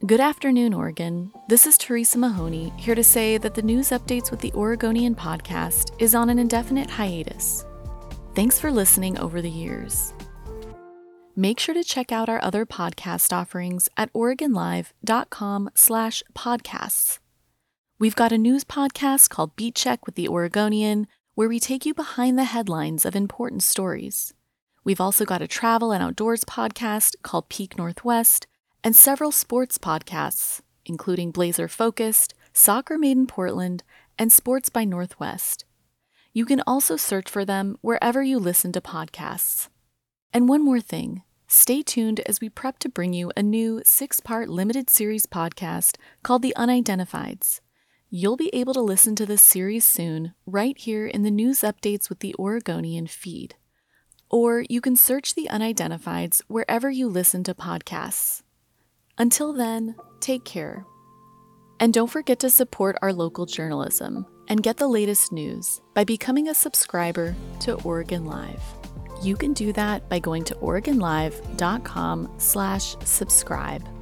Good afternoon, Oregon. This is Teresa Mahoney, here to say that the news updates with the Oregonian podcast is on an indefinite hiatus. Thanks for listening over the years. Make sure to check out our other podcast offerings at OregonLive.com/podcasts. We've got a news podcast called Beat Check with the Oregonian, where we take you behind the headlines of important stories. We've also got a travel and outdoors podcast called Peak Northwest, and several sports podcasts, including Blazer Focused, Soccer Made in Portland, and Sports by Northwest. You can also search for them wherever you listen to podcasts. And one more thing, stay tuned as we prep to bring you a new 6-part limited series podcast called The Unidentifieds. You'll be able to listen to this series soon, right here in the News Updates with the Oregonian feed. Or you can search The Unidentifieds wherever you listen to podcasts. Until then, take care. And don't forget to support our local journalism and get the latest news by becoming a subscriber to Oregon Live. You can do that by going to OregonLive.com/subscribe.